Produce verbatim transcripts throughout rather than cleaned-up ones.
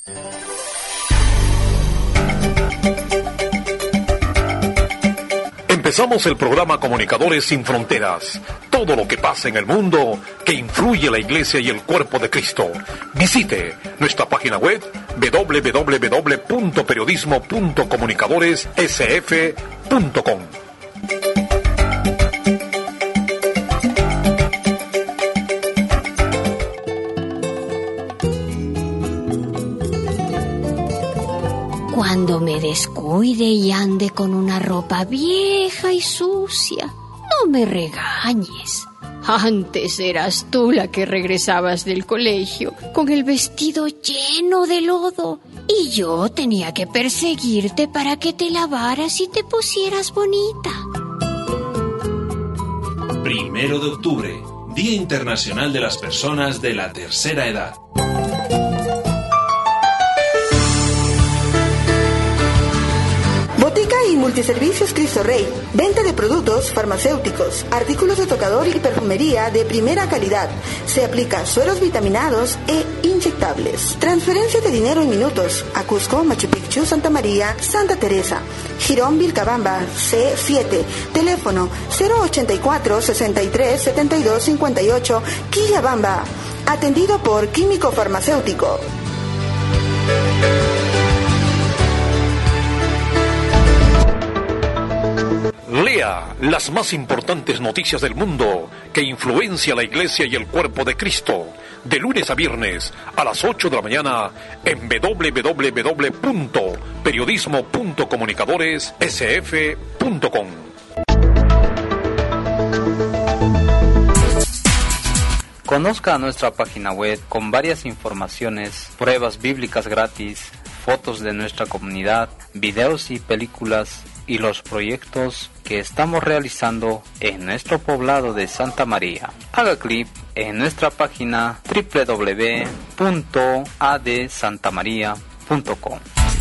Empezamos el programa Comunicadores Sin Fronteras. Todo lo que pasa en el mundo que influye la Iglesia y el cuerpo de Cristo. Visite nuestra página web doble u doble u doble u punto periodismo punto comunicadores s f punto com. Cuando me descuide y ande con una ropa vieja y sucia, no me regañes. Antes eras tú la que regresabas del colegio con el vestido lleno de lodo y yo tenía que perseguirte para que te lavaras y te pusieras bonita. Primero de octubre, Día Internacional de las Personas de la Tercera Edad. Botica y Multiservicios Cristo Rey. Venta de productos farmacéuticos, artículos de tocador y perfumería de primera calidad. Se aplica sueros vitaminados e inyectables. Transferencia de dinero en minutos. A Cusco, Machu Picchu, Santa María, Santa Teresa. Girón, Vilcabamba, C siete. Teléfono cero ochenta y cuatro, sesenta y tres, setenta y dos, cincuenta y ocho. Quillabamba. Atendido por Químico Farmacéutico. Lea las más importantes noticias del mundo que influencia la Iglesia y el cuerpo de Cristo. De lunes a viernes a las ocho de la mañana en doble u doble u doble u punto periodismo punto comunicadores s f punto com. Conozca nuestra página web con varias informaciones, pruebas bíblicas gratis, fotos de nuestra comunidad, videos y películas y los proyectos que estamos realizando en nuestro poblado de Santa María. Haga clic en nuestra página doble u doble u doble u punto a d santa maría punto com.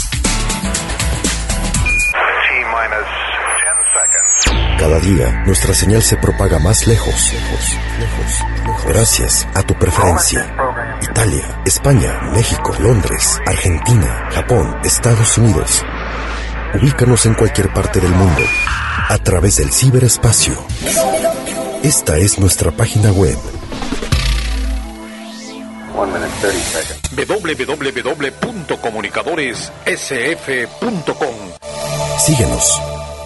Cada día nuestra señal se propaga más lejos, lejos, lejos, lejos. Gracias a tu preferencia. Italia, España, México, Londres, Argentina, Japón, Estados Unidos. Ubícanos en cualquier parte del mundo a través del ciberespacio. Esta es nuestra página web. doble u doble u doble u punto comunicadores s f punto com. Síguenos.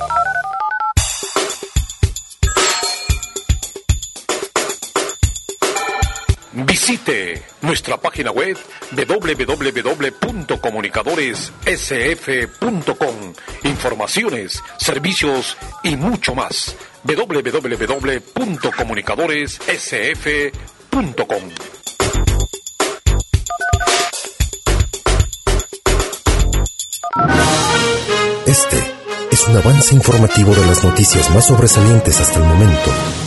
Visite nuestra página web doble u doble u doble u punto comunicadores s f punto com. Informaciones, servicios y mucho más. doble u doble u doble u punto comunicadores s f punto com. Este es un avance informativo de las noticias más sobresalientes hasta el momento.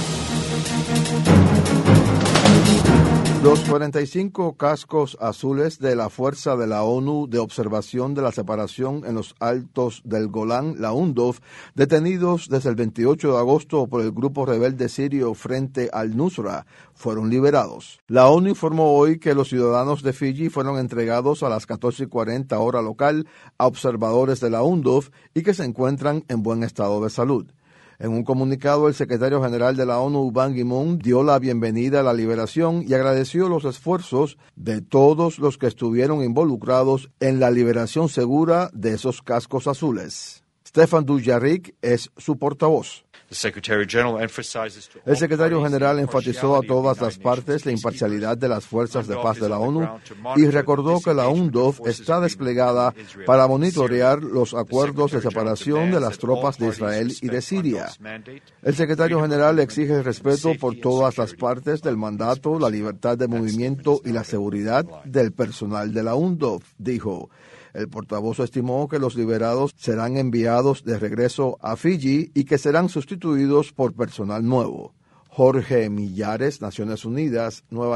Los cuarenta y cinco cascos azules de la Fuerza de la ONU de Observación de la Separación en los Altos del Golán, la UNDOF, detenidos desde el veintiocho de agosto por el grupo rebelde sirio Frente al-Nusra, fueron liberados. La ONU informó hoy que los ciudadanos de Fiji fueron entregados a las catorce y cuarenta hora local a observadores de la UNDOF y que se encuentran en buen estado de salud. En un comunicado, el secretario general de la ONU, Ban Ki-moon, dio la bienvenida a la liberación y agradeció los esfuerzos de todos los que estuvieron involucrados en la liberación segura de esos cascos azules. Stefan Dujarric es su portavoz. El secretario general enfatizó a todas las partes la imparcialidad de las fuerzas de paz de la ONU y recordó que la UNDOF está desplegada para monitorear los acuerdos de separación de las tropas de Israel y de Siria. El secretario general exige el respeto por todas las partes del mandato, la libertad de movimiento y la seguridad del personal de la UNDOF, dijo. El portavoz estimó que los liberados serán enviados de regreso a Fiji y que serán sustituidos por personal nuevo. Jorge Millares, Naciones Unidas, Nueva York.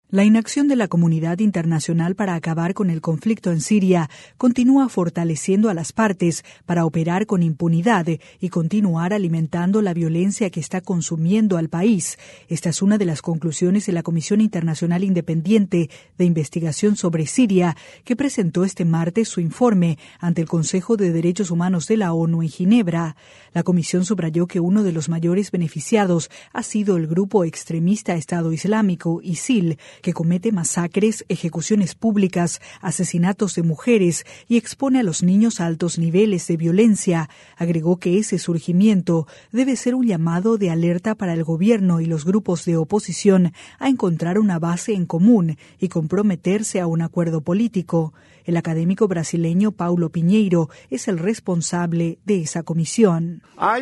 La inacción de la comunidad internacional para acabar con el conflicto en Siria continúa fortaleciendo a las partes para operar con impunidad y continuar alimentando la violencia que está consumiendo al país. Esta es una de las conclusiones de la Comisión Internacional Independiente de Investigación sobre Siria, que presentó este martes su informe ante el Consejo de Derechos Humanos de la ONU en Ginebra. La comisión subrayó que uno de los mayores beneficiados ha sido el grupo extremista Estado Islámico, ISIL, que comete masacres, ejecuciones públicas, asesinatos de mujeres y expone a los niños a altos niveles de violencia. Agregó que ese surgimiento debe ser un llamado de alerta para el gobierno y los grupos de oposición a encontrar una base en común y comprometerse a un acuerdo político. El académico brasileño Paulo Pinheiro es el responsable de esa comisión.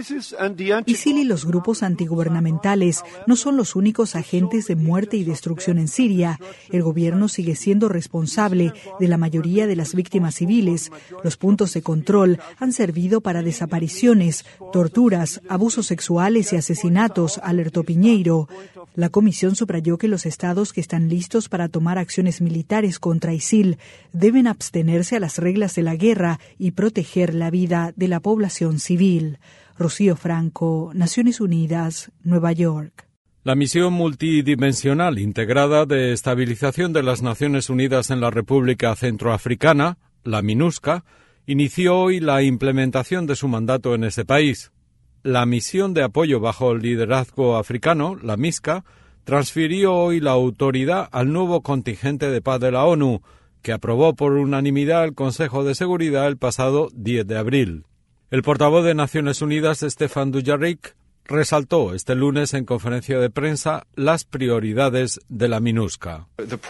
ISIL y los grupos antigubernamentales no son los únicos agentes de muerte y destrucción en Siria. El gobierno sigue siendo responsable de la mayoría de las víctimas civiles. Los puntos de control han servido para desapariciones, torturas, abusos sexuales y asesinatos, alertó Pinheiro. La comisión subrayó que los estados que están listos para tomar acciones militares contra ISIL deben abstenerse a las reglas de la guerra y proteger la vida de la población civil. Rocío Franco, Naciones Unidas, Nueva York. La misión multidimensional integrada de estabilización de las Naciones Unidas en la República Centroafricana, la MINUSCA, inició hoy la implementación de su mandato en ese país. La misión de apoyo bajo el liderazgo africano, la MISCA, transfirió hoy la autoridad al nuevo contingente de paz de la ONU, que aprobó por unanimidad el Consejo de Seguridad el pasado diez de abril. El portavoz de Naciones Unidas, Stefan Dujarric, resaltó este lunes en conferencia de prensa las prioridades de la MINUSCA.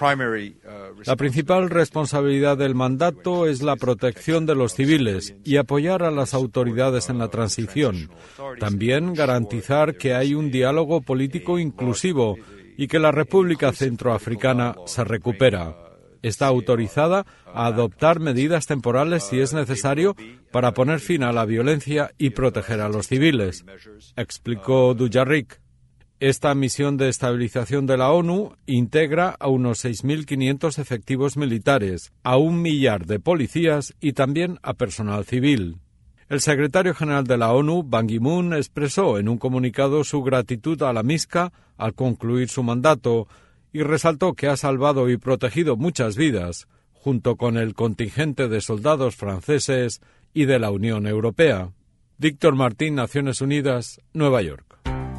La principal responsabilidad del mandato es la protección de los civiles y apoyar a las autoridades en la transición. También garantizar que hay un diálogo político inclusivo y que la República Centroafricana se recupera. Está autorizada a adoptar medidas temporales si es necesario para poner fin a la violencia y proteger a los civiles, explicó Dujarric. Esta misión de estabilización de la ONU integra a unos seis mil quinientos efectivos militares, a un millar de policías y también a personal civil. El secretario general de la ONU, Ban Ki-moon, expresó en un comunicado su gratitud a la MISCA al concluir su mandato y resaltó que ha salvado y protegido muchas vidas, junto con el contingente de soldados franceses y de la Unión Europea. Víctor Martín, Naciones Unidas, Nueva York.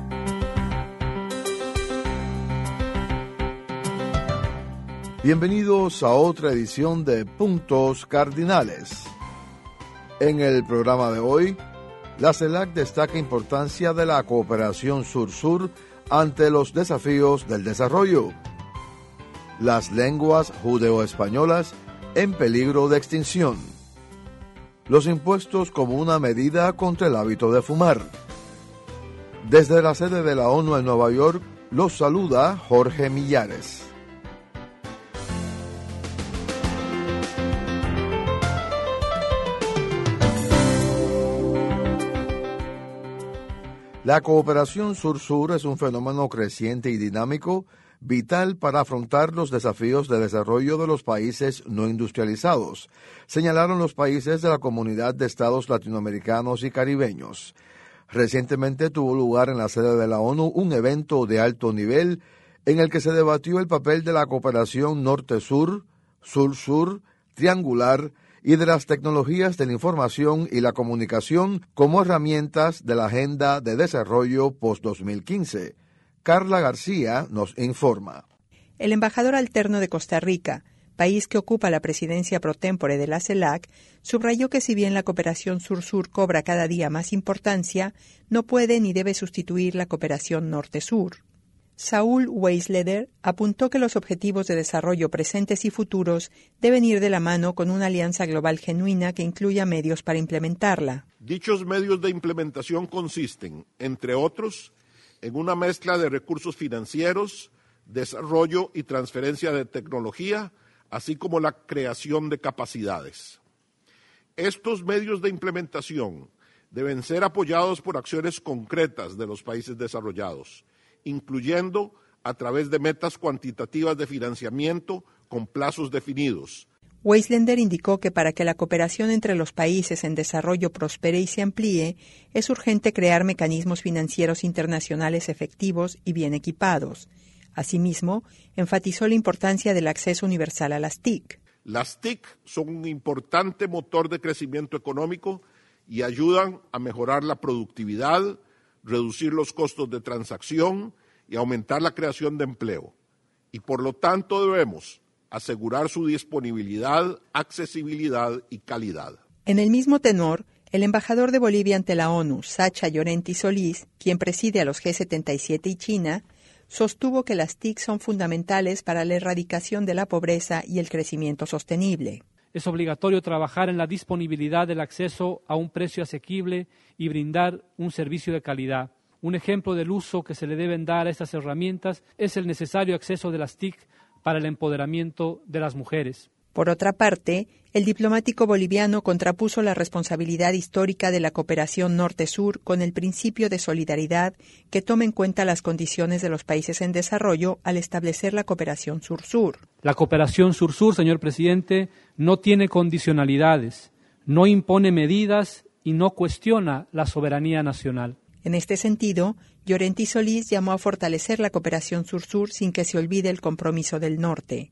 Bienvenidos a otra edición de Puntos Cardinales. En el programa de hoy, la CELAC destaca importancia de la cooperación sur-sur ante los desafíos del desarrollo. Las lenguas judeo-españolas en peligro de extinción. Los impuestos como una medida contra el hábito de fumar. Desde la sede de la ONU en Nueva York, los saluda Jorge Millares. La cooperación sur-sur es un fenómeno creciente y dinámico, vital para afrontar los desafíos de desarrollo de los países no industrializados, señalaron los países de la Comunidad de Estados Latinoamericanos y Caribeños. Recientemente tuvo lugar en la sede de la ONU un evento de alto nivel en el que se debatió el papel de la cooperación norte-sur, sur-sur, triangular y de las tecnologías de la información y la comunicación como herramientas de la Agenda de Desarrollo post dos mil quince. Carla García nos informa. El embajador alterno de Costa Rica, país que ocupa la presidencia pro tempore de la CELAC, subrayó que si bien la cooperación sur-sur cobra cada día más importancia, no puede ni debe sustituir la cooperación norte-sur. Saúl Weisleder apuntó que los objetivos de desarrollo presentes y futuros deben ir de la mano con una alianza global genuina que incluya medios para implementarla. Dichos medios de implementación consisten, entre otros, en una mezcla de recursos financieros, desarrollo y transferencia de tecnología, así como la creación de capacidades. Estos medios de implementación deben ser apoyados por acciones concretas de los países desarrollados, incluyendo a través de metas cuantitativas de financiamiento con plazos definidos. Wieslender indicó que para que la cooperación entre los países en desarrollo prospere y se amplíe, es urgente crear mecanismos financieros internacionales efectivos y bien equipados. Asimismo, enfatizó la importancia del acceso universal a las T I C. Las T I C son un importante motor de crecimiento económico y ayudan a mejorar la productividad, reducir los costos de transacción y aumentar la creación de empleo. Y por lo tanto debemos asegurar su disponibilidad, accesibilidad y calidad. En el mismo tenor, el embajador de Bolivia ante la ONU, Sacha Llorenti Solís, quien preside a los G setenta y siete y China, sostuvo que las T I C son fundamentales para la erradicación de la pobreza y el crecimiento sostenible. Es obligatorio trabajar en la disponibilidad del acceso a un precio asequible y brindar un servicio de calidad. Un ejemplo del uso que se le deben dar a estas herramientas es el necesario acceso de las T I C para el empoderamiento de las mujeres. Por otra parte, el diplomático boliviano contrapuso la responsabilidad histórica de la cooperación norte-sur con el principio de solidaridad que toma en cuenta las condiciones de los países en desarrollo al establecer la cooperación sur-sur. La cooperación sur-sur, señor presidente, no tiene condicionalidades, no impone medidas y no cuestiona la soberanía nacional. En este sentido, Llorenti Solís llamó a fortalecer la cooperación sur-sur sin que se olvide el compromiso del norte.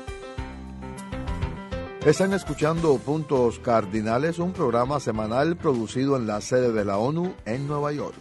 Están escuchando Puntos Cardinales, un programa semanal producido en la sede de la ONU en Nueva York.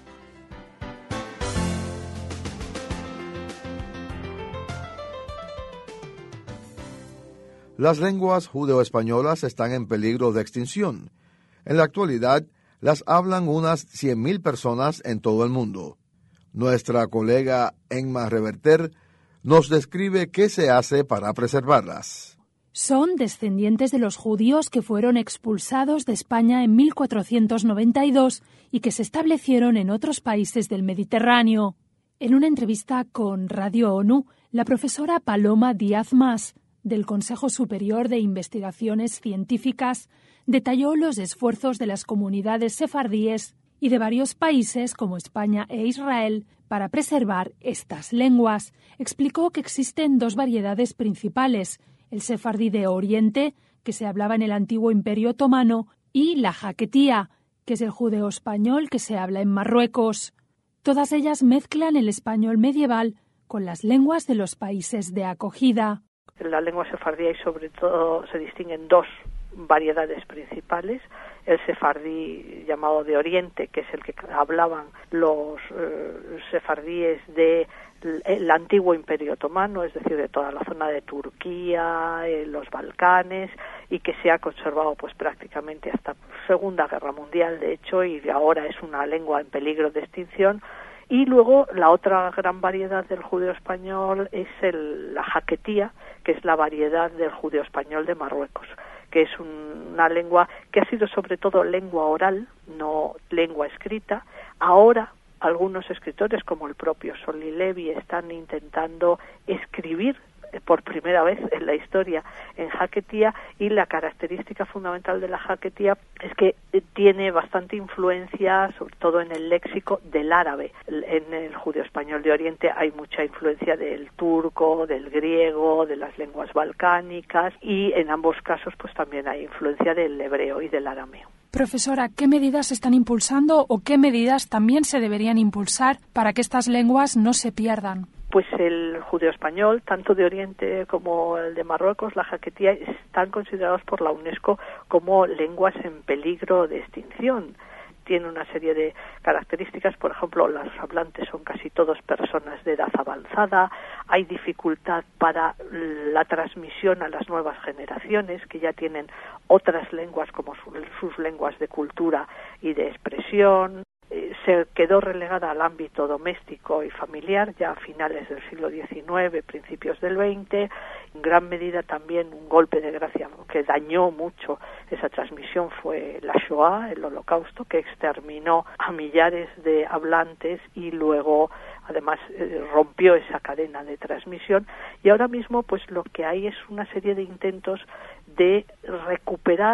Las lenguas judeoespañolas están en peligro de extinción. En la actualidad, las hablan unas cien mil personas en todo el mundo. Nuestra colega Emma Reverter nos describe qué se hace para preservarlas. Son descendientes de los judíos que fueron expulsados de España en mil cuatrocientos noventa y dos y que se establecieron en otros países del Mediterráneo. En una entrevista con Radio ONU, la profesora Paloma Díaz Mas, del Consejo Superior de Investigaciones Científicas, detalló los esfuerzos de las comunidades sefardíes y de varios países como España e Israel para preservar estas lenguas. Explicó que existen dos variedades principales: el sefardí de Oriente, que se hablaba en el antiguo Imperio Otomano, y la jaquetía, que es el judeo-español que se habla en Marruecos. Todas ellas mezclan el español medieval con las lenguas de los países de acogida. En la lengua sefardí hay sobre todo se distinguen dos variedades principales: el sefardí llamado de Oriente, que es el que hablaban los eh, sefardíes de el antiguo Imperio Otomano, es decir, de toda la zona de Turquía, eh, los Balcanes, y que se ha conservado pues prácticamente hasta Segunda Guerra Mundial, de hecho, y ahora es una lengua en peligro de extinción. Y luego la otra gran variedad del judeo español es el, la jaquetía, que es la variedad del judeo español de Marruecos, que es un, una lengua que ha sido sobre todo lengua oral, no lengua escrita. Ahora algunos escritores, como el propio Solly Levy, están intentando escribir por primera vez en la historia en jaquetía, y la característica fundamental de la jaquetía es que tiene bastante influencia, sobre todo en el léxico, del árabe. En el judeo español de Oriente hay mucha influencia del turco, del griego, de las lenguas balcánicas, y en ambos casos pues también hay influencia del hebreo y del arameo. Profesora, ¿qué medidas se están impulsando o qué medidas también se deberían impulsar para que estas lenguas no se pierdan? Pues el judeo español, tanto de Oriente como el de Marruecos, la jaquetía, están considerados por la UNESCO como lenguas en peligro de extinción. Tiene una serie de características, por ejemplo, los hablantes son casi todos personas de edad avanzada, hay dificultad para la transmisión a las nuevas generaciones, que ya tienen otras lenguas como sus lenguas de cultura y de expresión. Se quedó relegada al ámbito doméstico y familiar ya a finales del siglo diecinueve, principios del veinte. En gran medida también un golpe de gracia que dañó mucho esa transmisión fue la Shoah, el Holocausto, que exterminó a millares de hablantes y luego además eh, rompió esa cadena de transmisión. Y ahora mismo pues lo que hay es una serie de intentos de recuperar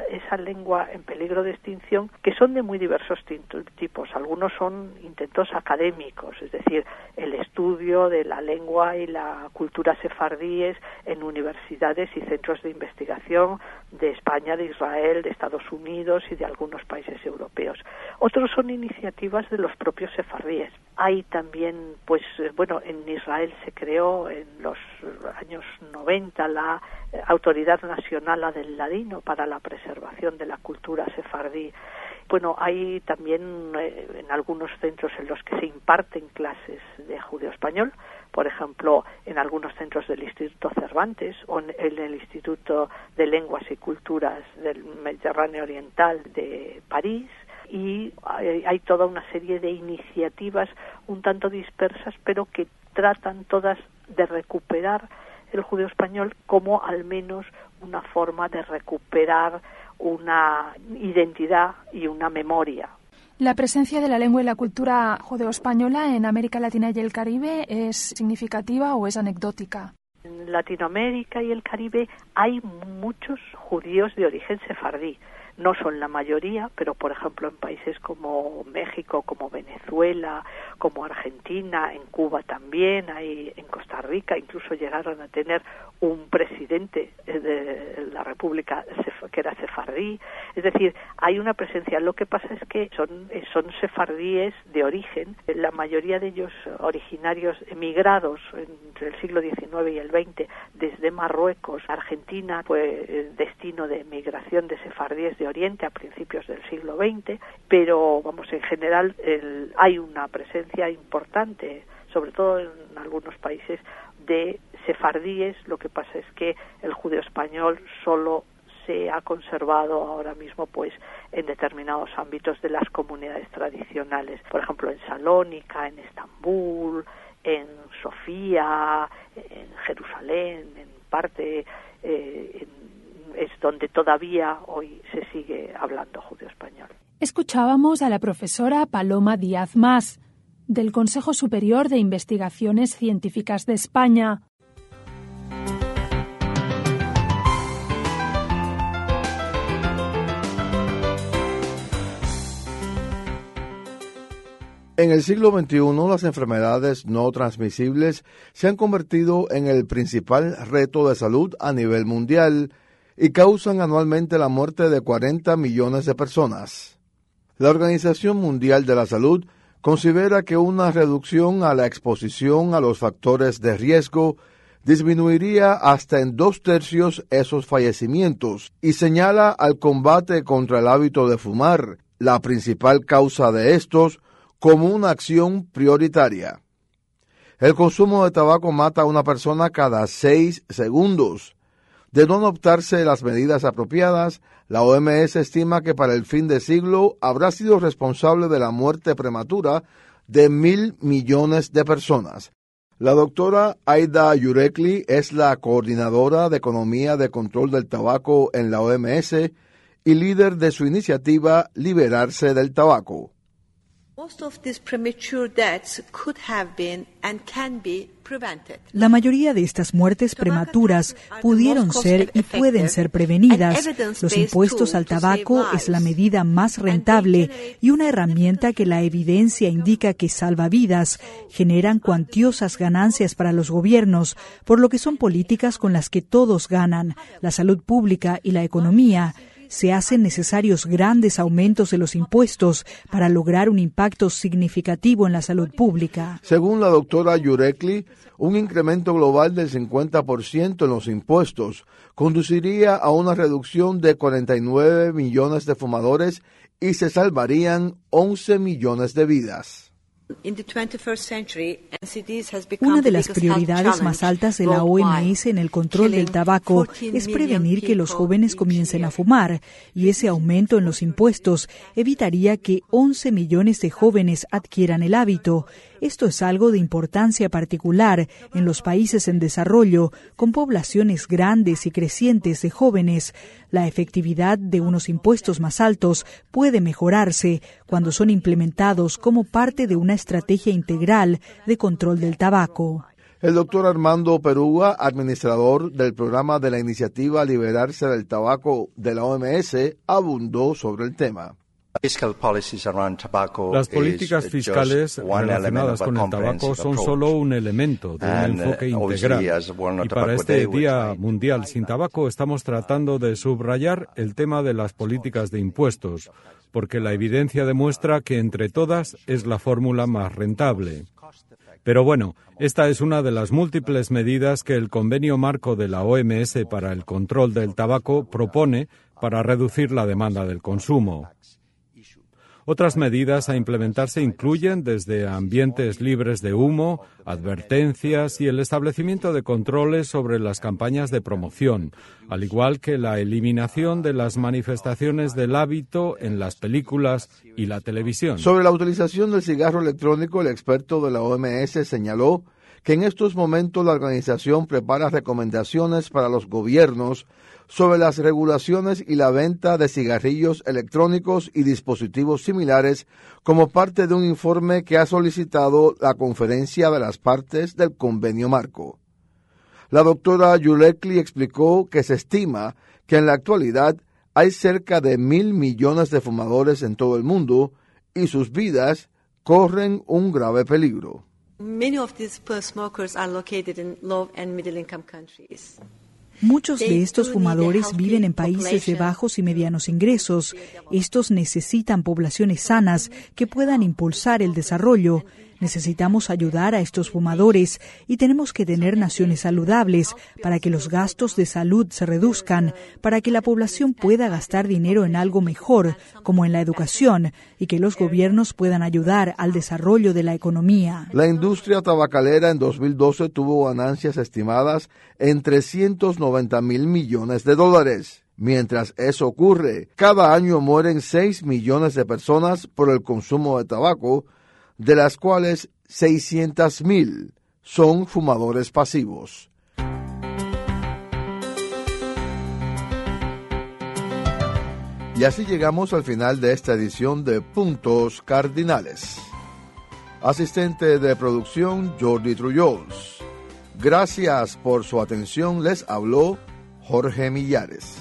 esa lengua en peligro de extinción, que son de muy diversos tipos. Algunos son intentos académicos, es decir, el estudio de la lengua y la cultura sefardíes en universidades y centros de investigación de España, de Israel, de Estados Unidos y de algunos países europeos. Otros son iniciativas de los propios sefardíes. Hay también, pues, bueno, en Israel se creó en los años noventa la Autoridad Nacional del Ladino para la preservación de la cultura sefardí. Bueno, hay también eh, en algunos centros en los que se imparten clases de judeo-español, por ejemplo, en algunos centros del Instituto Cervantes o en el Instituto de Lenguas y Culturas del Mediterráneo Oriental de París, y hay, hay toda una serie de iniciativas un tanto dispersas, pero que tratan todas de recuperar el judeo-español como al menos una forma de recuperar una identidad y una memoria. ¿La presencia de la lengua y la cultura judeo-española en América Latina y el Caribe es significativa o es anecdótica? En Latinoamérica y el Caribe hay muchos judíos de origen sefardí. No son la mayoría, pero por ejemplo en países como México, como Venezuela, como Argentina, en Cuba también, hay, en Costa Rica incluso llegaron a tener un presidente de la República que era sefardí. Es decir, hay una presencia. Lo que pasa es que son, son sefardíes de origen, la mayoría de ellos originarios emigrados entre el siglo diecinueve y el veinte desde Marruecos. Argentina fue destino de emigración de sefardíes de Oriente a principios del siglo veinte, pero vamos, en general el, hay una presencia importante, sobre todo en algunos países, de sefardíes. Lo que pasa es que el judeo español solo se ha conservado ahora mismo pues en determinados ámbitos de las comunidades tradicionales, por ejemplo en Salónica, en Estambul, en Sofía, en Jerusalén, en parte eh, en es donde todavía hoy se sigue hablando judeo-español. Escuchábamos a la profesora Paloma Díaz Mas, del Consejo Superior de Investigaciones Científicas de España. En el siglo veintiuno, las enfermedades no transmisibles se han convertido en el principal reto de salud a nivel mundial y causan anualmente la muerte de cuarenta millones de personas. La Organización Mundial de la Salud considera que una reducción a la exposición a los factores de riesgo disminuiría hasta en dos tercios esos fallecimientos y señala al combate contra el hábito de fumar, la principal causa de estos, como una acción prioritaria. El consumo de tabaco mata a una persona cada seis segundos. De no adoptarse las medidas apropiadas, la O M S estima que para el fin de siglo habrá sido responsable de la muerte prematura de mil millones de personas. La doctora Aida Yurekli es la coordinadora de Economía de Control del Tabaco en la O M S y líder de su iniciativa Liberarse del Tabaco. La mayoría de estas muertes prematuras pudieron ser y pueden ser prevenidas. Los impuestos al tabaco es la medida más rentable y una herramienta que la evidencia indica que salva vidas. Generan cuantiosas ganancias para los gobiernos, por lo que son políticas con las que todos ganan, la salud pública y la economía. Se hacen necesarios grandes aumentos de los impuestos para lograr un impacto significativo en la salud pública. Según la doctora Yurekli, un incremento global del cincuenta por ciento en los impuestos conduciría a una reducción de cuarenta y nueve millones de fumadores y se salvarían once millones de vidas. Una de las prioridades más altas de la O M S en el control del tabaco es prevenir que los jóvenes comiencen a fumar, y ese aumento en los impuestos evitaría que once millones de jóvenes adquieran el hábito. Esto es algo de importancia particular en los países en desarrollo, con poblaciones grandes y crecientes de jóvenes. La efectividad de unos impuestos más altos puede mejorarse cuando son implementados como parte de una estrategia integral de control del tabaco. El doctor Armando Perúa, administrador del programa de la iniciativa Liberarse del Tabaco de la O M S, abundó sobre el tema. Las políticas fiscales relacionadas con el tabaco son solo un elemento de un enfoque integral. Y para este Día Mundial sin Tabaco estamos tratando de subrayar el tema de las políticas de impuestos, porque la evidencia demuestra que entre todas es la fórmula más rentable. Pero bueno, esta es una de las múltiples medidas que el Convenio Marco de la O M S para el control del tabaco propone para reducir la demanda del consumo. Otras medidas a implementarse incluyen desde ambientes libres de humo, advertencias y el establecimiento de controles sobre las campañas de promoción, al igual que la eliminación de las manifestaciones del hábito en las películas y la televisión. Sobre la utilización del cigarro electrónico, el experto de la O M S señaló que en estos momentos la organización prepara recomendaciones para los gobiernos sobre las regulaciones y la venta de cigarrillos electrónicos y dispositivos similares como parte de un informe que ha solicitado la Conferencia de las Partes del Convenio Marco. La doctora Yulekli explicó que se estima que en la actualidad hay cerca de mil millones de fumadores en todo el mundo y sus vidas corren un grave peligro. Many of these smokers are located in low and middle income countries. Muchos de estos fumadores viven en países de bajos y medianos ingresos. Estos necesitan poblaciones sanas que puedan impulsar el desarrollo. Necesitamos ayudar a estos fumadores y tenemos que tener naciones saludables para que los gastos de salud se reduzcan, para que la población pueda gastar dinero en algo mejor, como en la educación, y que los gobiernos puedan ayudar al desarrollo de la economía. La industria tabacalera en dos mil doce tuvo ganancias estimadas en trescientos noventa mil millones de dólares. Mientras eso ocurre, cada año mueren seis millones de personas por el consumo de tabaco, de las cuales seiscientos mil son fumadores pasivos. Y así llegamos al final de esta edición de Puntos Cardinales. Asistente de producción, Jordi Trullols. Gracias por su atención. Les habló Jorge Millares.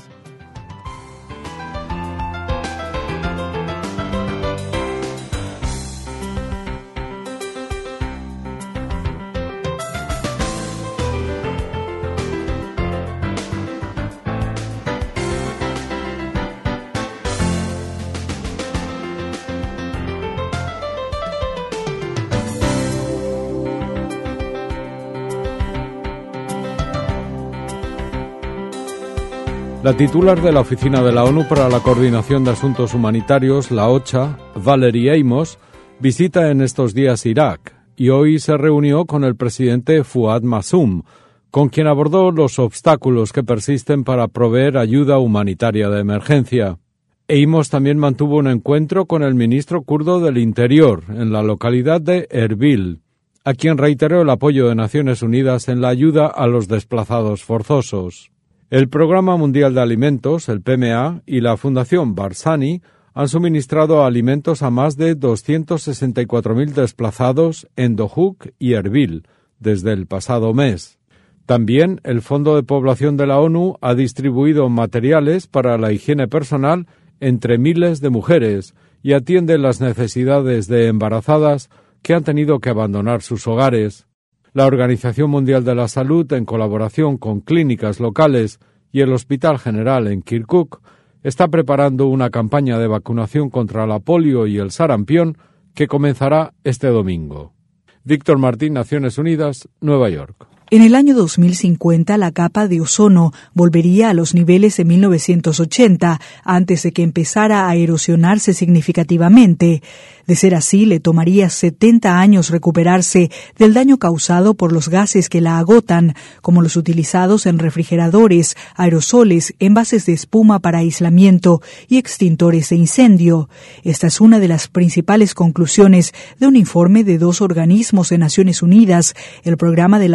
La titular de la Oficina de la ONU para la Coordinación de Asuntos Humanitarios, la OCHA, Valerie Amos, visita en estos días Irak y hoy se reunió con el presidente Fuad Masum, con quien abordó los obstáculos que persisten para proveer ayuda humanitaria de emergencia. Amos también mantuvo un encuentro con el ministro kurdo del Interior en la localidad de Erbil, a quien reiteró el apoyo de Naciones Unidas en la ayuda a los desplazados forzosos. El Programa Mundial de Alimentos, el P M A, y la Fundación Barzani han suministrado alimentos a más de doscientos sesenta y cuatro mil desplazados en Dohuk y Erbil desde el pasado mes. También el Fondo de Población de la ONU ha distribuido materiales para la higiene personal entre miles de mujeres y atiende las necesidades de embarazadas que han tenido que abandonar sus hogares. La Organización Mundial de la Salud, en colaboración con clínicas locales y el Hospital General en Kirkuk, está preparando una campaña de vacunación contra la polio y el sarampión que comenzará este domingo. Víctor Martín, Naciones Unidas, Nueva York. En el año dos mil cincuenta, la capa de ozono volvería a los niveles de mil novecientos ochenta, antes de que empezara a erosionarse significativamente. De ser así, le tomaría setenta años recuperarse del daño causado por los gases que la agotan, como los utilizados en refrigeradores, aerosoles, envases de espuma para aislamiento y extintores de incendio. Esta es una de las principales conclusiones de un informe de dos organismos de Naciones Unidas, el Programa de la ONU para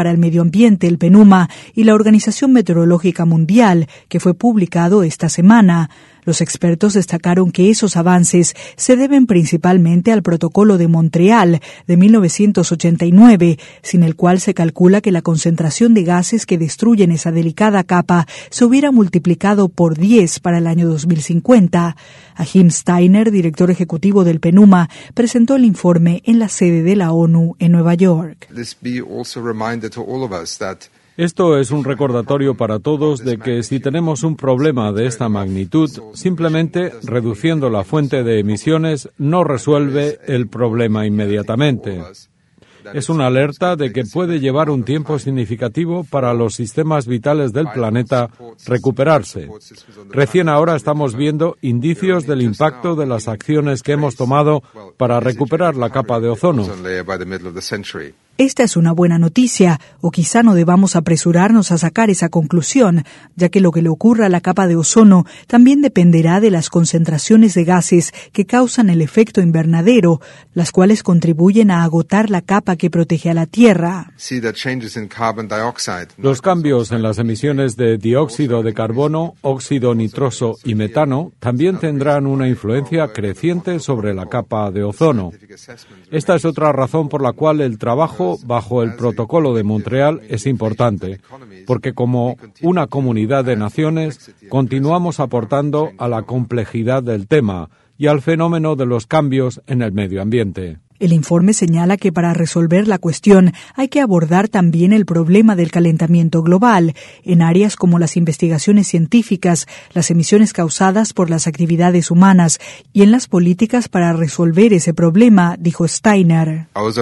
para el Medio Ambiente, el PENUMA, y la Organización Meteorológica Mundial, que fue publicado esta semana. Los expertos destacaron que esos avances se deben principalmente al Protocolo de Montreal de mil novecientos ochenta y nueve, sin el cual se calcula que la concentración de gases que destruyen esa delicada capa se hubiera multiplicado por diez para el año dos mil cincuenta. Achim Steiner, director ejecutivo del PENUMA, presentó el informe en la sede de la ONU en Nueva York. Esto es un recordatorio para todos de que si tenemos un problema de esta magnitud, simplemente reduciendo la fuente de emisiones no resuelve el problema inmediatamente. Es una alerta de que puede llevar un tiempo significativo para los sistemas vitales del planeta recuperarse. Recién ahora estamos viendo indicios del impacto de las acciones que hemos tomado para recuperar la capa de ozono. Esta es una buena noticia, o quizá no debamos apresurarnos a sacar esa conclusión, ya que lo que le ocurra a la capa de ozono también dependerá de las concentraciones de gases que causan el efecto invernadero, las cuales contribuyen a agotar la capa que protege a la Tierra. Los cambios en las emisiones de dióxido de carbono, óxido nitroso y metano también tendrán una influencia creciente sobre la capa de ozono. Esta es otra razón por la cual el trabajo bajo el Protocolo de Montreal es importante, porque como una comunidad de naciones continuamos aportando a la complejidad del tema y al fenómeno de los cambios en el medio ambiente. El informe señala que para resolver la cuestión hay que abordar también el problema del calentamiento global en áreas como las investigaciones científicas, las emisiones causadas por las actividades humanas y en las políticas para resolver ese problema, dijo Steiner.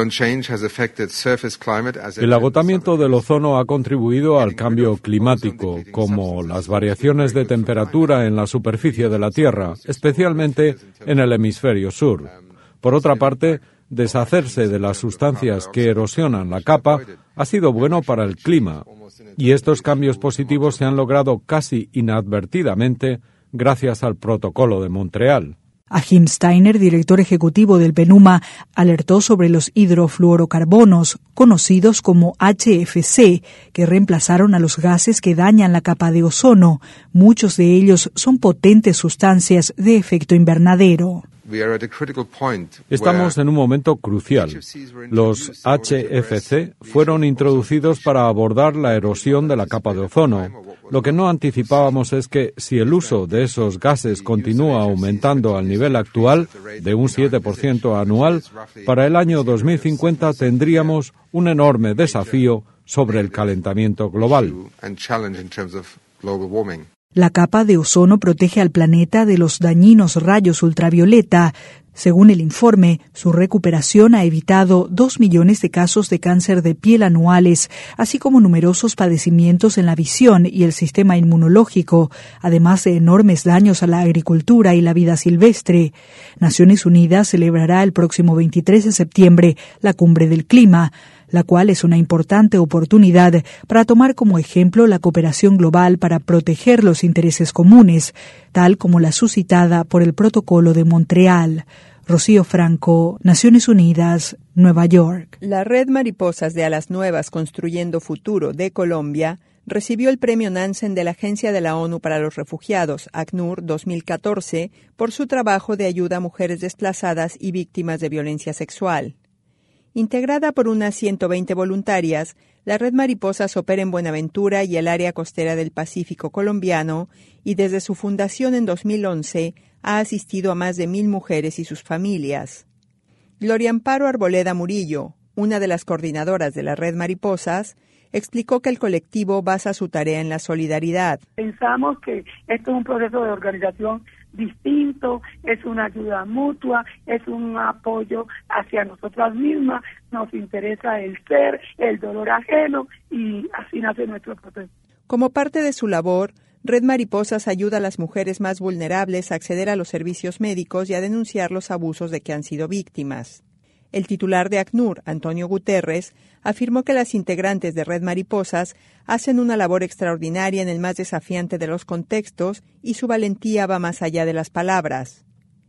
El agotamiento del ozono ha contribuido al cambio climático, como las variaciones de temperatura en la superficie de la Tierra, especialmente en el hemisferio sur. Por otra parte, deshacerse de las sustancias que erosionan la capa ha sido bueno para el clima, y estos cambios positivos se han logrado casi inadvertidamente gracias al Protocolo de Montreal. Achim Steiner, director ejecutivo del PENUMA, alertó sobre los hidrofluorocarbonos, conocidos como H F C, que reemplazaron a los gases que dañan la capa de ozono. Muchos de ellos son potentes sustancias de efecto invernadero. Estamos en un momento crucial. Los H F C fueron introducidos para abordar la erosión de la capa de ozono. Lo que no anticipábamos es que si el uso de esos gases continúa aumentando al nivel actual, de un siete por ciento anual, para el año dos mil cincuenta tendríamos un enorme desafío sobre el calentamiento global. La capa de ozono protege al planeta de los dañinos rayos ultravioleta. Según el informe, su recuperación ha evitado dos millones de casos de cáncer de piel anuales, así como numerosos padecimientos en la visión y el sistema inmunológico, además de enormes daños a la agricultura y la vida silvestre. Naciones Unidas celebrará el próximo veintitrés de septiembre la Cumbre del Clima, la cual es una importante oportunidad para tomar como ejemplo la cooperación global para proteger los intereses comunes, tal como la suscitada por el Protocolo de Montreal. Rocío Franco, Naciones Unidas, Nueva York. La Red Mariposas de Alas Nuevas Construyendo Futuro de Colombia recibió el premio Nansen de la Agencia de la ONU para los Refugiados, ACNUR dos mil catorce, por su trabajo de ayuda a mujeres desplazadas y víctimas de violencia sexual. Integrada por unas ciento veinte voluntarias, la Red Mariposas opera en Buenaventura y el área costera del Pacífico colombiano y desde su fundación en dos mil once ha asistido a más de mil mujeres y sus familias. Gloria Amparo Arboleda Murillo, una de las coordinadoras de la Red Mariposas, explicó que el colectivo basa su tarea en la solidaridad. Pensamos que esto es un proceso de organización distinto, es una ayuda mutua, es un apoyo hacia nosotras mismas, nos interesa el ser, el dolor ajeno y así nace nuestro proceso. Como parte de su labor, Red Mariposas ayuda a las mujeres más vulnerables a acceder a los servicios médicos y a denunciar los abusos de que han sido víctimas. El titular de ACNUR, Antonio Guterres, afirmó que las integrantes de Red Mariposas hacen una labor extraordinaria en el más desafiante de los contextos y su valentía va más allá de las palabras.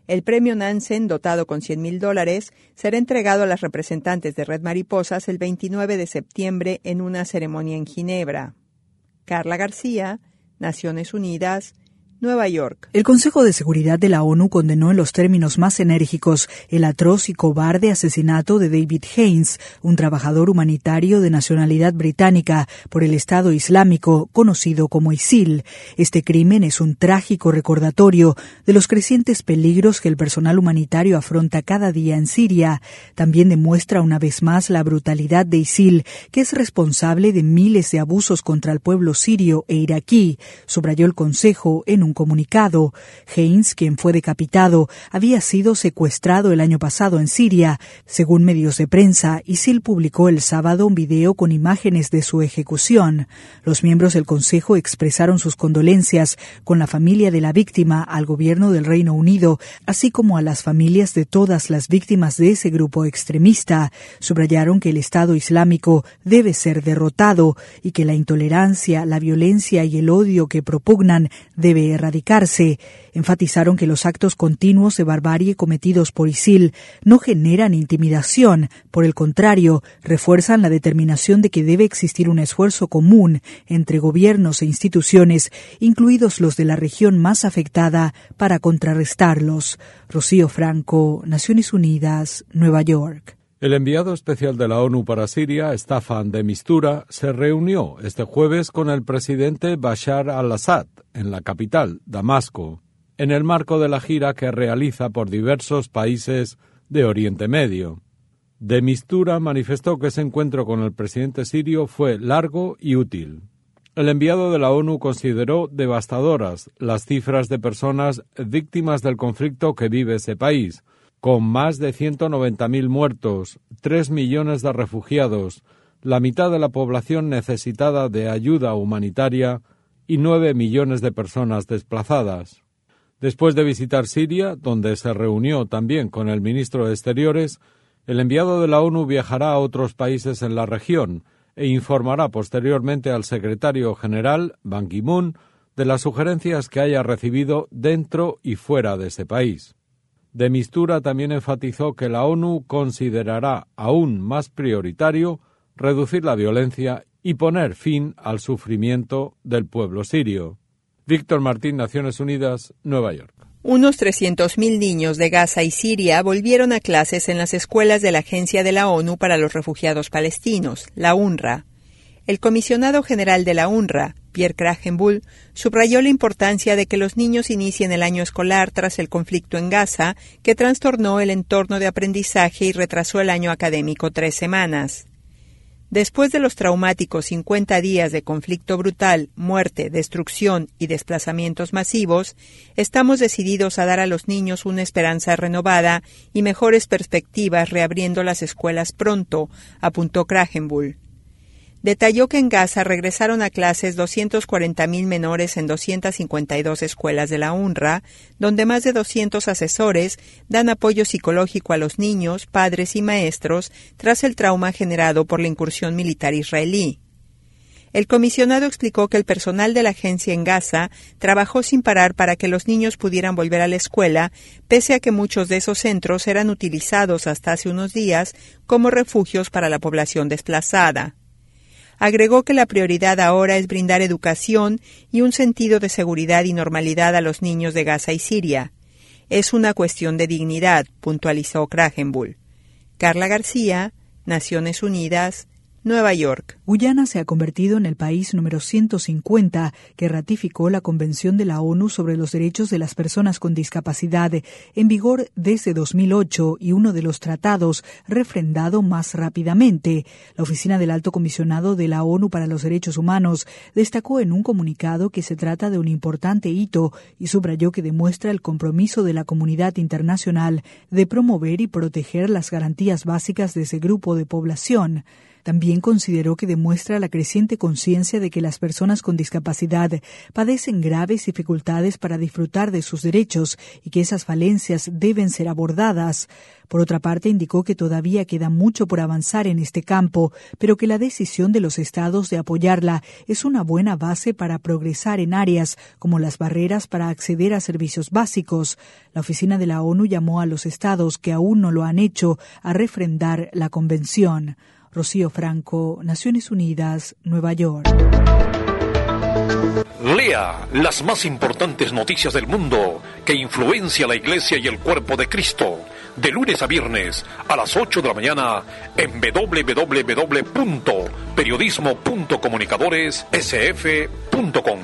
El premio Nansen, dotado con cien mil dólares, será entregado a las representantes de Red Mariposas el veintinueve de septiembre en una ceremonia en Ginebra. Carla García, Naciones Unidas, Nueva York. El Consejo de Seguridad de la ONU condenó en los términos más enérgicos el atroz y cobarde asesinato de David Haines, un trabajador humanitario de nacionalidad británica, por el Estado Islámico, conocido como ISIL. Este crimen es un trágico recordatorio de los crecientes peligros que el personal humanitario afronta cada día en Siria. También demuestra una vez más la brutalidad de ISIL, que es responsable de miles de abusos contra el pueblo sirio e iraquí, subrayó el Consejo en un Un comunicado. Haines, quien fue decapitado, había sido secuestrado el año pasado en Siria. Según medios de prensa, ISIL publicó el sábado un video con imágenes de su ejecución. Los miembros del Consejo expresaron sus condolencias con la familia de la víctima, al gobierno del Reino Unido, así como a las familias de todas las víctimas de ese grupo extremista. Subrayaron que el Estado Islámico debe ser derrotado y que la intolerancia, la violencia y el odio que propugnan debe erradicarse. Enfatizaron que los actos continuos de barbarie cometidos por ISIL no generan intimidación, por el contrario, refuerzan la determinación de que debe existir un esfuerzo común entre gobiernos e instituciones, incluidos los de la región más afectada, para contrarrestarlos. Rocío Franco, Naciones Unidas, Nueva York. El enviado especial de la ONU para Siria, Staffan de Mistura, se reunió este jueves con el presidente Bashar al-Assad en la capital, Damasco, en el marco de la gira que realiza por diversos países de Oriente Medio. De Mistura manifestó que ese encuentro con el presidente sirio fue largo y útil. El enviado de la ONU consideró devastadoras las cifras de personas víctimas del conflicto que vive ese país, con más de ciento noventa mil muertos, tres millones de refugiados, la mitad de la población necesitada de ayuda humanitaria y nueve millones de personas desplazadas. Después de visitar Siria, donde se reunió también con el ministro de Exteriores, el enviado de la ONU viajará a otros países en la región e informará posteriormente al secretario general, Ban Ki-moon, de las sugerencias que haya recibido dentro y fuera de ese país. De Mistura también enfatizó que la ONU considerará aún más prioritario reducir la violencia y poner fin al sufrimiento del pueblo sirio. Víctor Martín, Naciones Unidas, Nueva York. Unos trescientos mil niños de Gaza y Siria volvieron a clases en las escuelas de la Agencia de la ONU para los Refugiados Palestinos, la UNRWA. El comisionado general de la UNRWA, Pierre Krahenbuhl, subrayó la importancia de que los niños inicien el año escolar tras el conflicto en Gaza, que trastornó el entorno de aprendizaje y retrasó el año académico tres semanas. Después de los traumáticos cincuenta días de conflicto brutal, muerte, destrucción y desplazamientos masivos, estamos decididos a dar a los niños una esperanza renovada y mejores perspectivas reabriendo las escuelas pronto, apuntó Krahenbuhl. Detalló que en Gaza regresaron a clases doscientos cuarenta mil menores en doscientas cincuenta y dos escuelas de la UNRWA, donde más de doscientos asesores dan apoyo psicológico a los niños, padres y maestros tras el trauma generado por la incursión militar israelí. El comisionado explicó que el personal de la agencia en Gaza trabajó sin parar para que los niños pudieran volver a la escuela, pese a que muchos de esos centros eran utilizados hasta hace unos días como refugios para la población desplazada. Agregó que la prioridad ahora es brindar educación y un sentido de seguridad y normalidad a los niños de Gaza y Siria. Es una cuestión de dignidad, puntualizó Krahenbuhl. Carla García, Naciones Unidas, Nueva York. Guyana se ha convertido en el país número ciento cincuenta que ratificó la Convención de la ONU sobre los Derechos de las Personas con Discapacidad, en vigor desde dos mil ocho y uno de los tratados refrendado más rápidamente. La Oficina del Alto Comisionado de la ONU para los Derechos Humanos destacó en un comunicado que se trata de un importante hito y subrayó que demuestra el compromiso de la comunidad internacional de promover y proteger las garantías básicas de ese grupo de población. También consideró que demuestra la creciente conciencia de que las personas con discapacidad padecen graves dificultades para disfrutar de sus derechos y que esas falencias deben ser abordadas. Por otra parte, indicó que todavía queda mucho por avanzar en este campo, pero que la decisión de los estados de apoyarla es una buena base para progresar en áreas como las barreras para acceder a servicios básicos. La oficina de la ONU llamó a los estados que aún no lo han hecho a refrendar la convención. Rocío Franco, Naciones Unidas, Nueva York. Lea las más importantes noticias del mundo que influencia a la Iglesia y el cuerpo de Cristo, de lunes a viernes a las ocho de la mañana en doble u doble u doble u punto periodismo punto comunicadores s f punto com.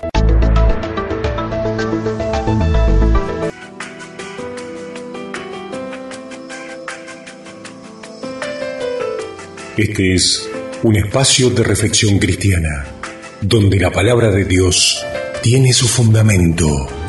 Este es un espacio de reflexión cristiana, donde la palabra de Dios tiene su fundamento.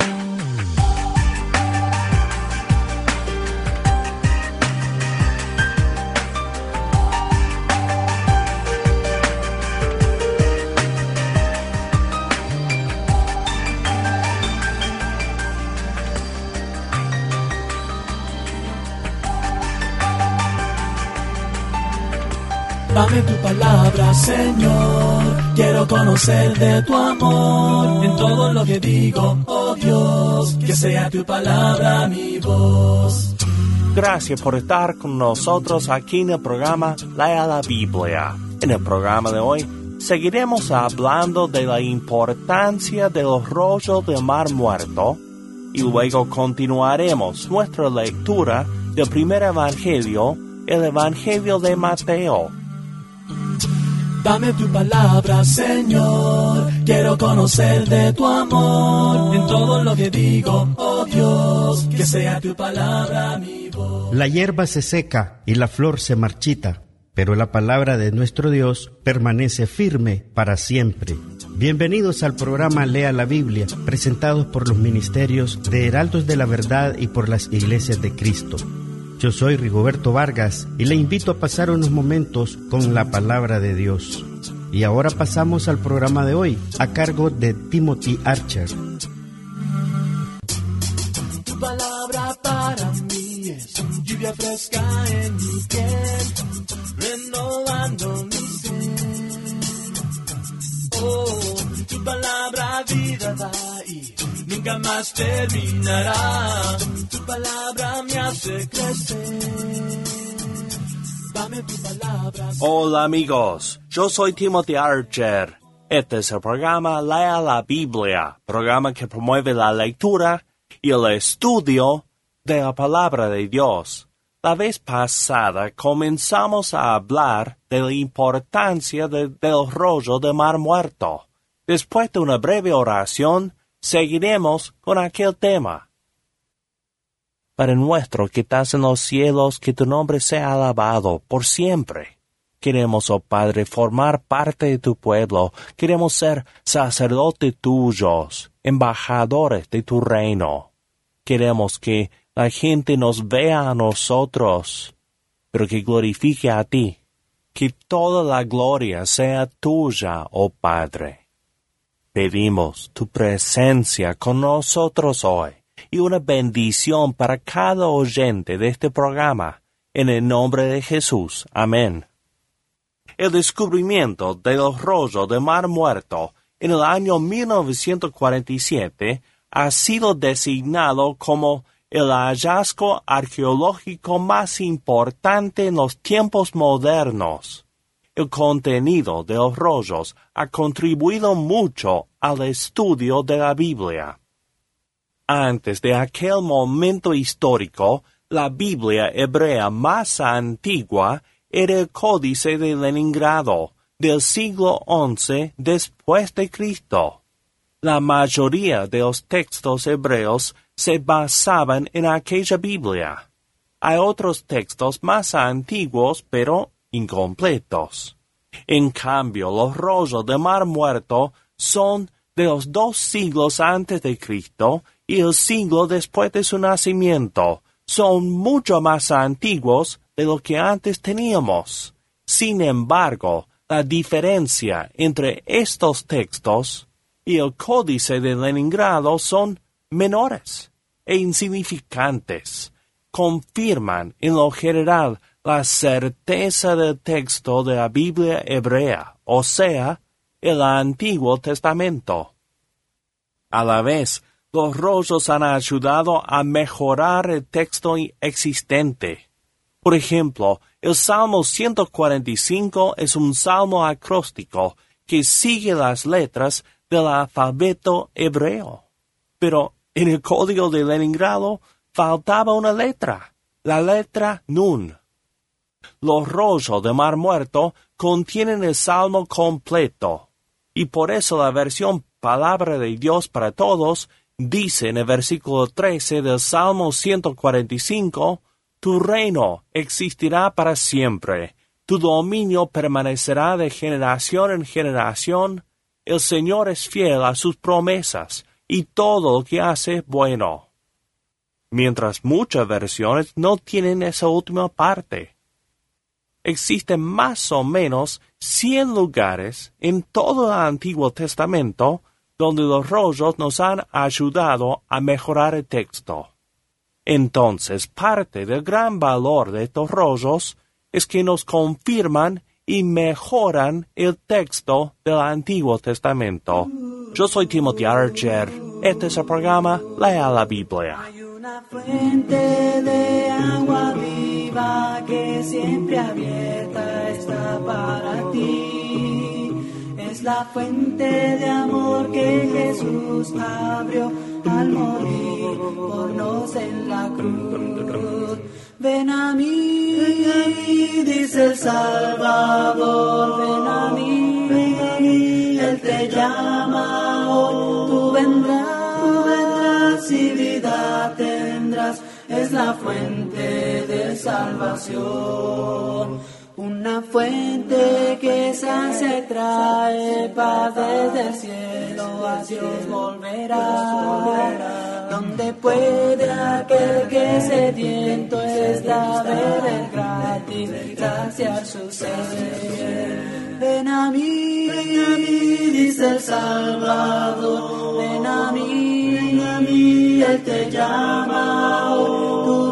Dame tu palabra, Señor, quiero conocer de tu amor, en todo lo que digo, oh Dios, que sea tu palabra mi voz. Gracias por estar con nosotros aquí en el programa Lea la Biblia. En el programa de hoy seguiremos hablando de la importancia de los rollos del Mar Muerto y luego continuaremos nuestra lectura del primer evangelio, el Evangelio de Mateo. Dame tu palabra, Señor, quiero conocer de tu amor, en todo lo que digo, oh Dios, que sea tu palabra mi voz. La hierba se seca y la flor se marchita, pero la palabra de nuestro Dios permanece firme para siempre. Bienvenidos al programa Lea la Biblia, presentados por los ministerios de Heraldos de la Verdad y por las Iglesias de Cristo. Yo soy Rigoberto Vargas y le invito a pasar unos momentos con la palabra de Dios. Y ahora pasamos al programa de hoy, a cargo de Timothy Archer. Tu palabra para mí es lluvia fresca en mi piel, renovando mi ser. Oh, tu palabra vida da y nunca más terminará. Tu palabra me hace crecer. Dame tu palabra. Hola amigos, yo soy Timothy Archer. Este es el programa Lea la Biblia, programa que promueve la lectura y el estudio de la palabra de Dios. La vez pasada comenzamos a hablar de la importancia de, del rollo del Mar Muerto. Después de una breve oración, seguiremos con aquel tema. Padre nuestro que estás en los cielos, que tu nombre sea alabado por siempre. Queremos, oh Padre, formar parte de tu pueblo. Queremos ser sacerdotes tuyos, embajadores de tu reino. Queremos que la gente nos vea a nosotros, pero que glorifique a ti. Que toda la gloria sea tuya, oh Padre. Pedimos tu presencia con nosotros hoy y una bendición para cada oyente de este programa. En el nombre de Jesús. Amén. El descubrimiento del rollo del Mar Muerto en el año mil novecientos cuarenta y siete ha sido designado como el hallazgo arqueológico más importante en los tiempos modernos. El contenido de los rollos ha contribuido mucho al estudio de la Biblia. Antes de aquel momento histórico, la Biblia hebrea más antigua era el Códice de Leningrado, del siglo once después de Cristo. La mayoría de los textos hebreos se basaban en aquella Biblia. Hay otros textos más antiguos, pero incompletos. En cambio, los rollos del Mar Muerto son de los dos siglos antes de Cristo y el siglo después de su nacimiento. Son mucho más antiguos de lo que antes teníamos. Sin embargo, la diferencia entre estos textos y el Códice de Leningrado son menores e insignificantes. Confirman en lo general la certeza del texto de la Biblia hebrea, o sea, el Antiguo Testamento. A la vez, los rollos han ayudado a mejorar el texto existente. Por ejemplo, el Salmo ciento cuarenta y cinco es un salmo acróstico que sigue las letras del alfabeto hebreo. Pero en el Código de Leningrado faltaba una letra, la letra Nun. Los rollos de Mar Muerto contienen el salmo completo, y por eso la versión Palabra de Dios para Todos dice en el versículo trece del Salmo ciento cuarenta y cinco, tu reino existirá para siempre, tu dominio permanecerá de generación en generación, el Señor es fiel a sus promesas, y todo lo que hace es bueno. Mientras muchas versiones no tienen esa última parte. Existen más o menos cien lugares en todo el Antiguo Testamento donde los rollos nos han ayudado a mejorar el texto. Entonces, parte del gran valor de estos rollos es que nos confirman y mejoran el texto del Antiguo Testamento. Yo soy Timothy Archer. Este es el programa Lea la Biblia. Hay una fuente de agua viva que siempre abierta está para ti. Es la fuente de amor que Jesús abrió al morir por nos en la cruz. Ven a mí, dice el Salvador, ven a mí, ven a mí, Él te llama hoy, tú vendrás, tú vendrás y vida tendrás, es la fuente de salvación. Una fuente que se hace trae paz desde el cielo, a Dios volverá. Donde puede aquel que sediento está beber gratis, saciar su sed. Ven a mí, ven a mí, dice el Salvador, ven a mí, ven a mí, Él te llama hoy, tú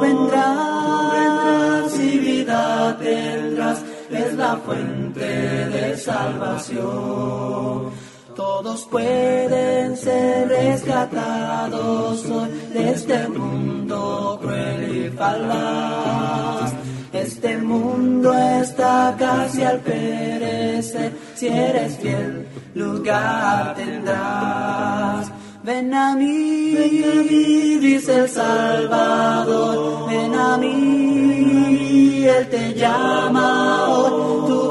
vendrás y vida tendrás, es la fuente de salvación. Todos pueden ser rescatados hoy de este mundo cruel y falaz. Este mundo está casi al perecer, si eres fiel, lugar tendrás. Ven a mí, ven a mí, dice el Salvador, ven a mí, Él te llama hoy, tú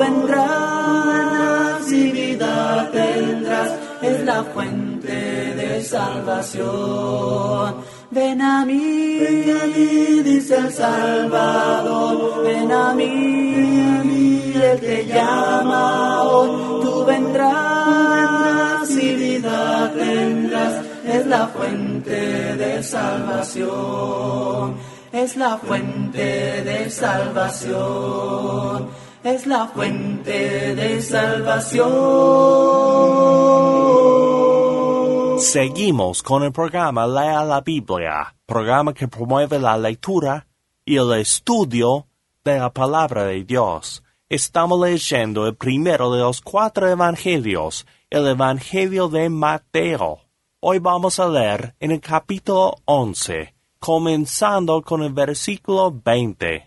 vendrás y vida tendrás, es la fuente de salvación. Ven a mí, ven a mí, dice el Salvador, ven a mí, Él te llama hoy, tú vendrás y vida tendrás, es la fuente de salvación, es la fuente de salvación, es la fuente de salvación. Seguimos con el programa Lea la Biblia, programa que promueve la lectura y el estudio de la palabra de Dios. Estamos leyendo el primero de los cuatro evangelios, el Evangelio de Mateo. Hoy vamos a leer en el capítulo once, comenzando con el versículo veinte.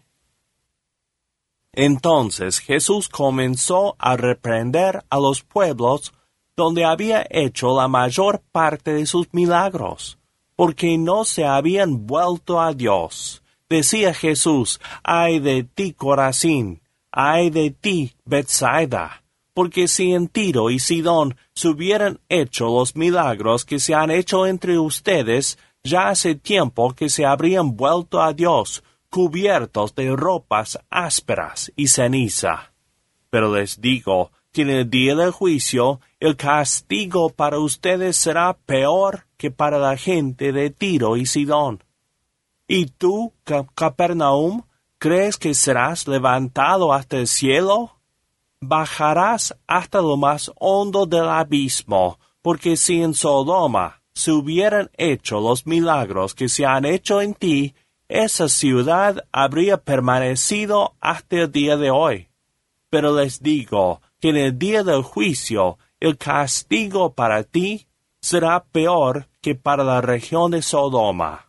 Entonces Jesús comenzó a reprender a los pueblos donde había hecho la mayor parte de sus milagros, porque no se habían vuelto a Dios. Decía Jesús, ay de ti, Corazín, ay de ti, Betsaida, porque si en Tiro y Sidón se hubieran hecho los milagros que se han hecho entre ustedes, ya hace tiempo que se habrían vuelto a Dios, cubiertos de ropas ásperas y ceniza. Pero les digo que en el día del juicio, el castigo para ustedes será peor que para la gente de Tiro y Sidón. ¿Y tú, Capernaum, crees que serás levantado hasta el cielo? bajarás hasta lo más hondo del abismo, porque si en Sodoma se hubieran hecho los milagros que se han hecho en ti, esa ciudad habría permanecido hasta el día de hoy. Pero les digo que en el día del juicio el castigo para ti será peor que para la región de Sodoma.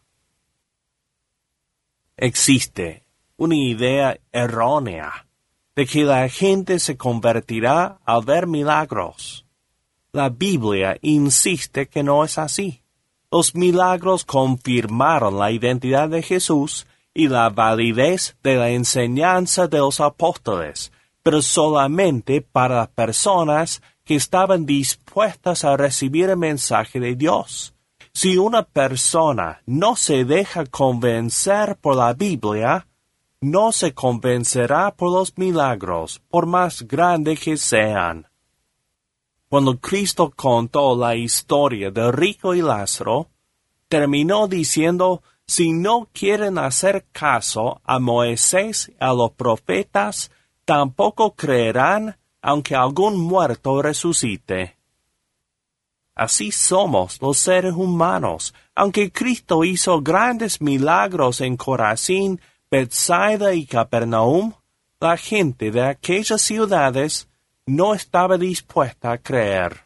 Existe una idea errónea de que la gente se convertirá al ver milagros. La Biblia insiste que no es así. Los milagros confirmaron la identidad de Jesús y la validez de la enseñanza de los apóstoles, pero solamente para las personas que estaban dispuestas a recibir el mensaje de Dios. Si una persona no se deja convencer por la Biblia, no se convencerá por los milagros, por más grandes que sean. Cuando Cristo contó la historia del rico y Lázaro, terminó diciendo, si no quieren hacer caso a Moisés y a los profetas, tampoco creerán aunque algún muerto resucite. Así somos los seres humanos. Aunque Cristo hizo grandes milagros en Corazín, Betsaida y Capernaum, la gente de aquellas ciudades no estaba dispuesta a creer.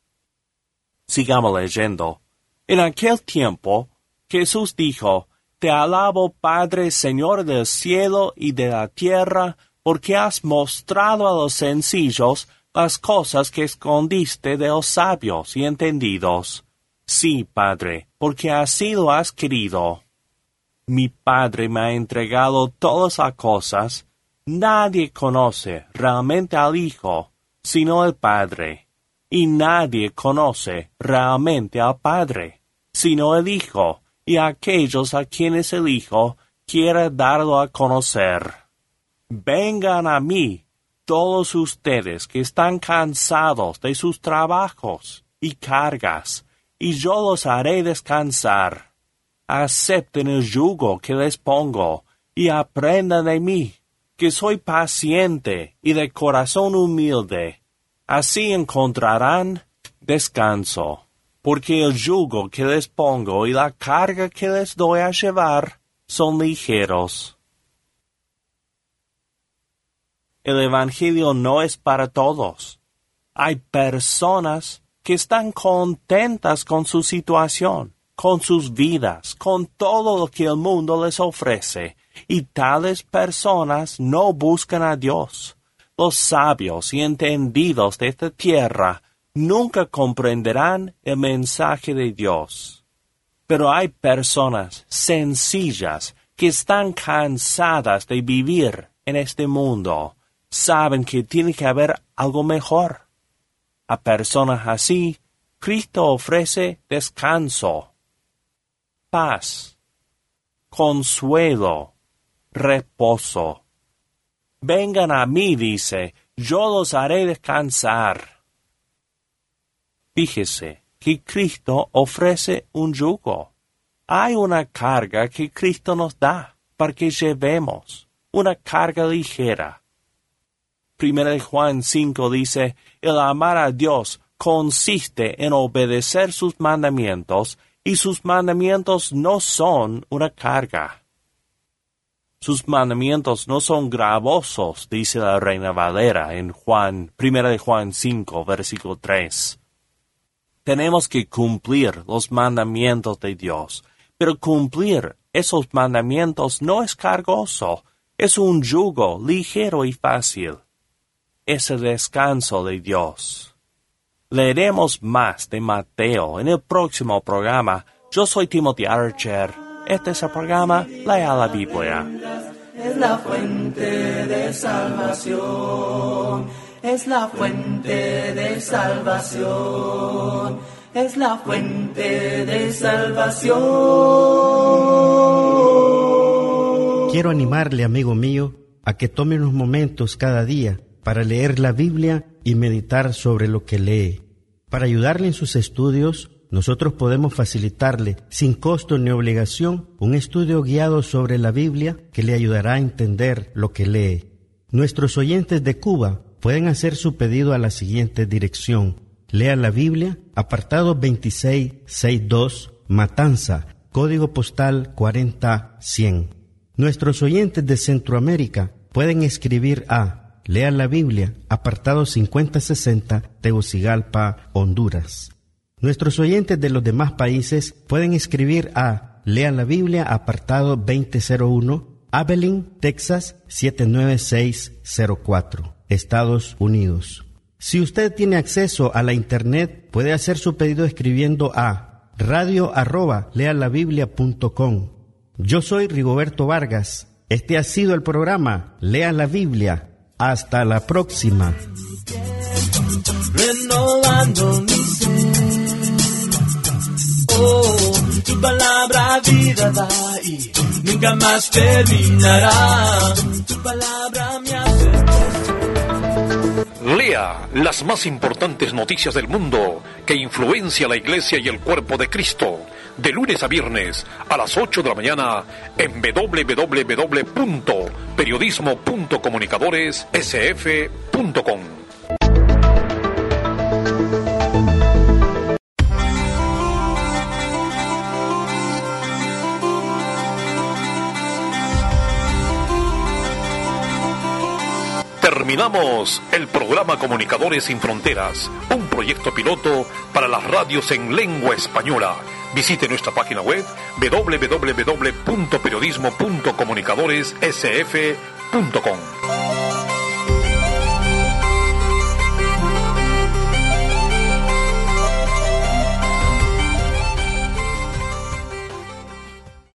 Sigamos leyendo. En aquel tiempo, Jesús dijo, Te alabo, Padre, Señor del cielo y de la tierra, porque has mostrado a los sencillos las cosas que escondiste de los sabios y entendidos. Sí, Padre, porque así lo has querido. Mi Padre me ha entregado todas las cosas. Nadie conoce realmente al Hijo, sino el Padre. Y nadie conoce realmente al Padre, sino el Hijo, y aquellos a quienes el Hijo quiere darlo a conocer. Vengan a mí, todos ustedes que están cansados de sus trabajos y cargas, y yo los haré descansar. Acepten el yugo que les pongo, y aprendan de mí, que soy paciente y de corazón humilde. Así encontrarán descanso, porque el yugo que les pongo y la carga que les doy a llevar son ligeros. El Evangelio no es para todos. Hay personas que están contentas con su situación, con sus vidas, con todo lo que el mundo les ofrece, y tales personas no buscan a Dios. Los sabios y entendidos de esta tierra nunca comprenderán el mensaje de Dios. Pero hay personas sencillas que están cansadas de vivir en este mundo. Saben que tiene que haber algo mejor. A personas así, Cristo ofrece descanso, paz, consuelo, reposo. Vengan a mí, dice, yo los haré descansar. Fíjese que Cristo ofrece un yugo. Hay una carga que Cristo nos da para que llevemos, una carga ligera. Primera de Juan cinco dice, el amar a Dios consiste en obedecer sus mandamientos, y sus mandamientos no son una carga. Sus mandamientos no son gravosos, dice la Reina Valera en Juan, Primera de Juan cinco, versículo tres. Tenemos que cumplir los mandamientos de Dios, pero cumplir esos mandamientos no es cargoso, es un yugo ligero y fácil. Es el descanso de Dios. Leeremos más de Mateo en el próximo programa. Yo soy Timothy Archer. Este es el programa Lea la Biblia. Es la fuente de salvación. Es la fuente de salvación. Es la fuente de salvación. Quiero animarle, amigo mío, a que tome unos momentos cada día para leer la Biblia y meditar sobre lo que lee. Para ayudarle en sus estudios, nosotros podemos facilitarle, sin costo ni obligación, un estudio guiado sobre la Biblia que le ayudará a entender lo que lee. Nuestros oyentes de Cuba pueden hacer su pedido a la siguiente dirección. Lea la Biblia, apartado veintiséis sesenta y dos, Matanza, código postal cuarenta cien. Nuestros oyentes de Centroamérica pueden escribir a Lea la Biblia, apartado cincuenta sesenta, Tegucigalpa, Honduras. Nuestros oyentes de los demás países pueden escribir a Lea la Biblia, apartado veinte cero uno, Abilene, Texas siete nueve seis cero cuatro, Estados Unidos. Si usted tiene acceso a la Internet, puede hacer su pedido escribiendo a radio arroba lealabiblia punto com. Yo soy Rigoberto Vargas. Este ha sido el programa Lea la Biblia. Hasta la próxima. Renovando mi ser. Oh, tu palabra vida da y nunca más terminará. Tu palabra me hace. Lea las más importantes noticias del mundo que influencia a la Iglesia y el cuerpo de Cristo, de lunes a viernes a las ocho de la mañana en doble u doble u doble u punto periodismo punto comunicadores s f punto com. Terminamos el programa Comunicadores Sin Fronteras, un proyecto piloto para las radios en lengua española. Visite nuestra página web doble u doble u doble u punto periodismo punto comunicadores s f punto com.